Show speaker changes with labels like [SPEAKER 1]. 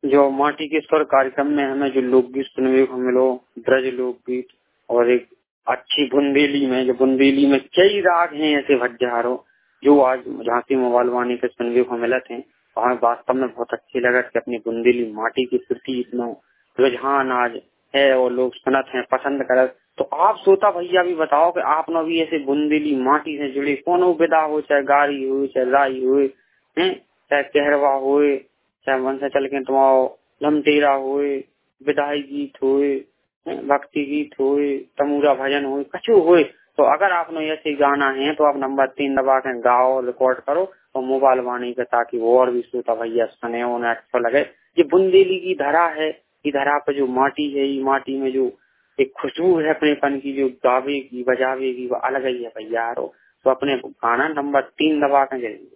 [SPEAKER 1] जो माटी के स्वर कार्यक्रम में हमें जो लोकगीत सुनने को मिलो, ब्रज लोकगीत और एक अच्छी बुंदेली में, जो बुंदेली में कई राग हैं ऐसे हजारों जो आज झांसी मोबाइल वाणी के सुनने को मिले थे। हमें वास्तव में बहुत अच्छी लगा कि अपनी बुंदेली माटी की प्रति इतना रुझान आज है और लोग सुनत हैं, पसंद करत। तो आप श्रोता भैया भी बताओ कि आपने भी ऐसे बुंदेली माटी से जुड़े कौन विधा हो, चाहे गारी हो, चाहे राई हो, चाहे कहरवा हो, चाहे मन से चल के तुम्हारा लमटेरा होए, विदाई गीत होए, भक्ति गीत होए, तमूरा भजन होए, कछु होए। तो अगर आपने ऐसे गाना है तो आप नंबर 3 दबा के गाओ, रिकॉर्ड करो और मोबाइल वाणी पे, ताकि वो और भी श्रोता भैया सुने, उन्हें अच्छा लगे। ये बुंदेली की धरा है, ये धरा पे जो माटी है, ये माटी में जो एक खुशबू है अपनेपन की, जो गावे की बजावे की, वो अलग ही है भैया। तो अपने गाना नंबर 3 दबा के